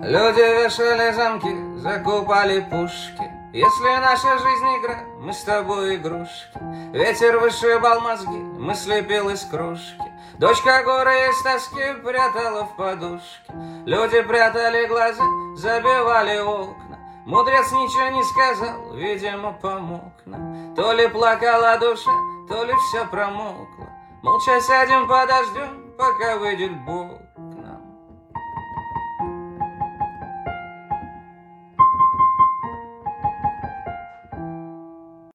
Люди вешали замки, закупали пушки. Если наша жизнь игра, мы с тобой игрушки. Ветер вышибал мозги, мысли пил из кружки. Дочка горы из тоски прятала в подушке. Люди прятали глаза, забивали окна. Мудрец ничего не сказал, видимо, помог нам. То ли плакала душа, то ли все промокло. Молча сядем, подождем, пока выйдет Бог.